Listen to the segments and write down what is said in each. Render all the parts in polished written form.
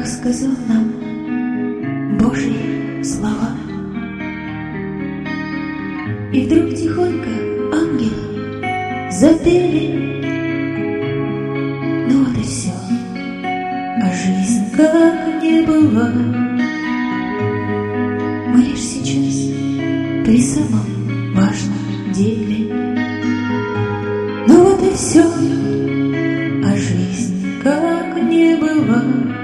сказал нам Божьи слова. И вдруг тихонько ангелы запели. Ну вот и все, а жизнь как не была. Мы лишь сейчас при самом важном деле. Ну вот и все, а жизнь как не была.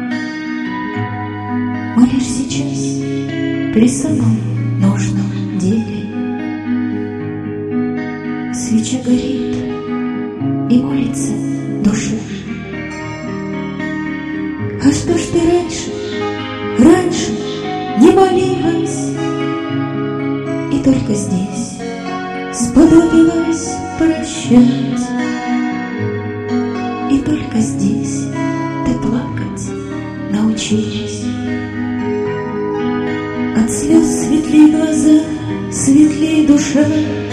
Мы лишь сейчас при самом нужном деле. Свеча горит и молится душа. А что ж ты раньше не молилась? И только здесь сподобилась прощать. И только здесь ты плакать научилась. От слез светлей глаза, светлей душа.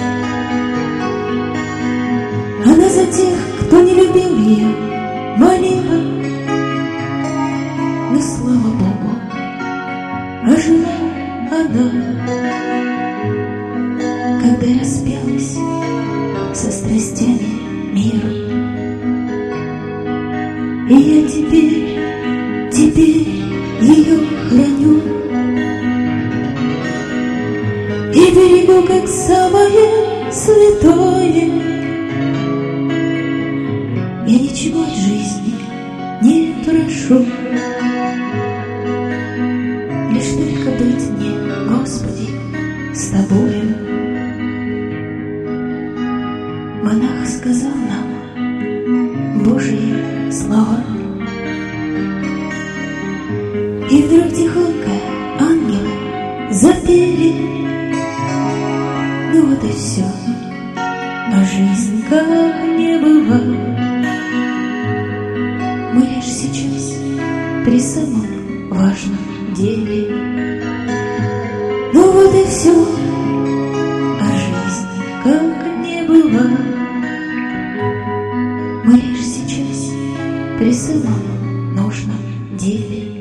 Она за тех, кто не любил ее, молила. Но слава Богу, ожила она, когда распялась со страстями мира. И я теперь ее храню и берегу как самое святое. Я ничего от жизни не прошу, лишь только быть мне, Господи, с Тобою. Монах сказал нам Божьи слова. И вдруг тихонько ангелы запели. Ну вот и все, а жизнь как не была. Мы лишь сейчас при самом важном деле. Ну вот и все, а жизнь как не была. Мы лишь сейчас при самом нужном деле.